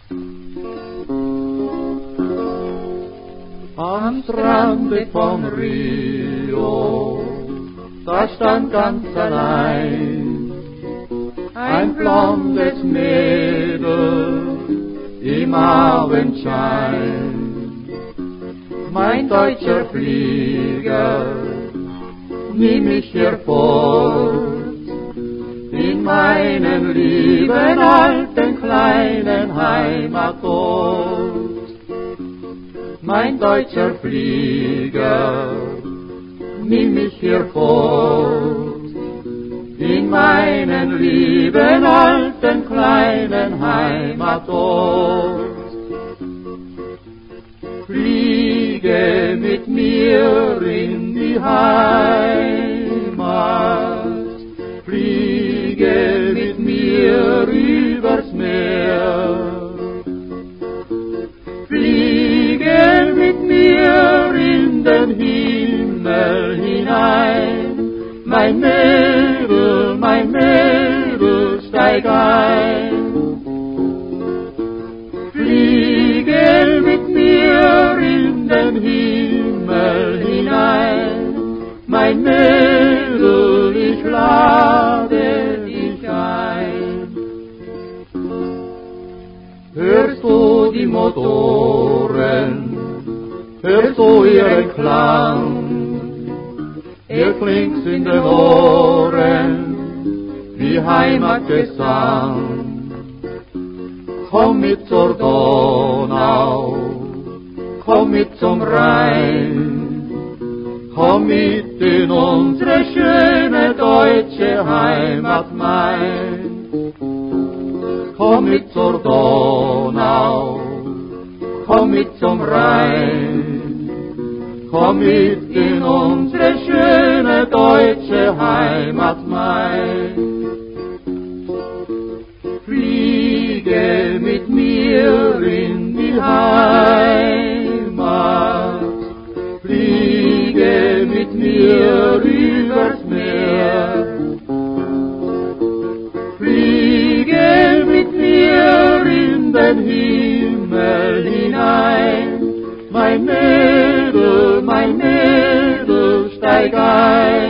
Am Strande von Rio, da stand ganz allein ein blondes Mädel im Abendschein. Mein deutscher Flieger, nimm mich hier fort in meinen lieben alten kleinen Heimatort. Mein deutscher Flieger, nimm mich hier fort in meinen lieben alten kleinen Heimatort. Fliege mit mir in die Heimat, fliege mit mir übers Meer. Fliege mit mir in den Himmel hinein, mein Mädel, steig ein. Fliege mit mir in den Himmel hinein, mein Mädel, ich lade dich ein. Hörst du die Motoren, hörst du ihren Klang? Ihr klingt in den Ohren wie Heimatgesang. Komm mit zur Donau, komm mit zum Rhein, komm mit in unsere schöne deutsche Heimat mein. Komm mit zur Donau, komm mit zum Rhein, komm mit in unsere schöne deutsche Heimat mein. Fliege mit mir in die Heimat, fliege mit mir übers Meer. Fliege mit mir in den Himmel hinein, mein Mädel, steig ein.